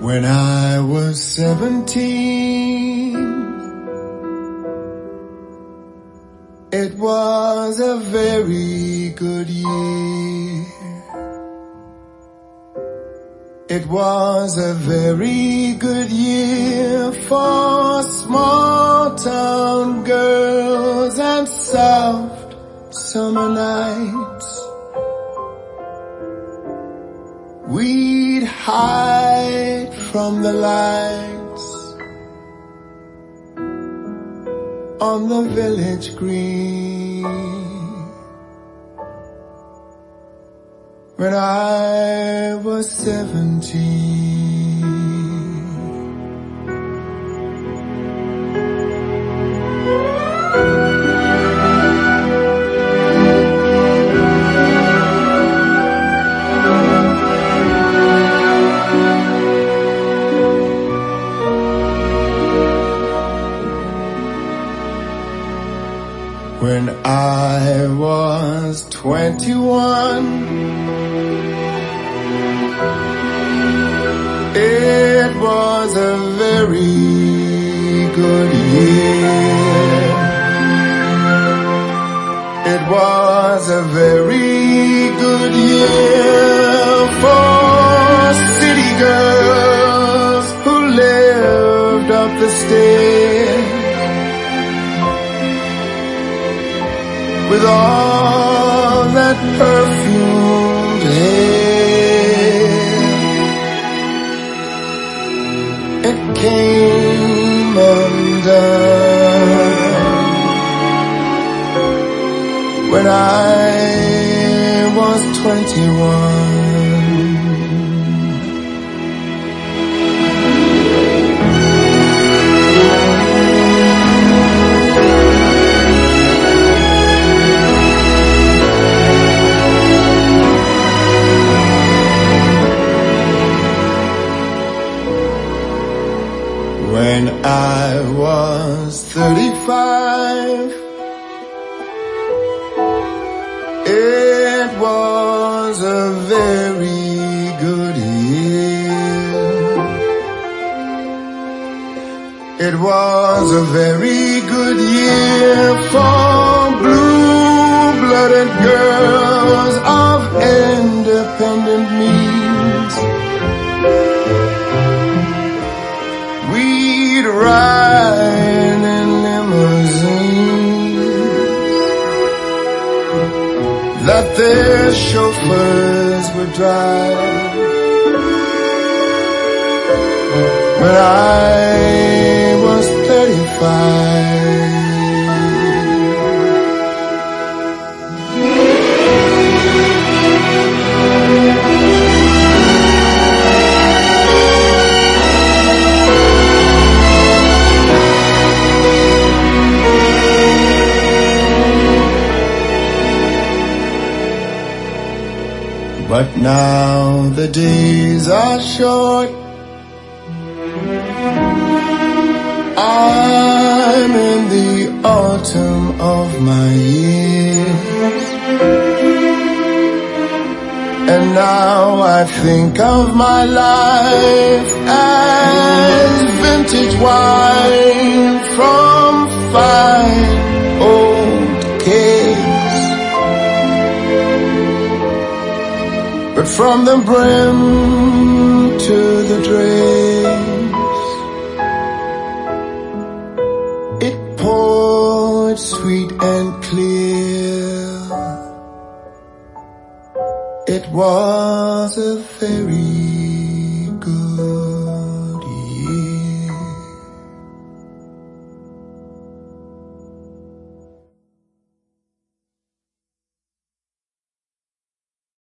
When I was 17, it was a very good year. It was a very good year for small town girls and soft summer nights. We'd hide from the lights on the village green. When I was 17, when I was 21, it was a very good year. It was a very good year for city girls who lived up the stairs with all that perfumed hair. It came undone when I was 21. When I was 35, it was a very good year. It was a very good year for blue-blooded girls of independent means. We'd ride in limousines that their chauffeurs would drive. When I was 35, but now the days are short. I'm in the autumn of my years, and now I think of my life as vintage wine from fine old kegs. But from the brim to the dregs, it poured sweet and clear. It was a very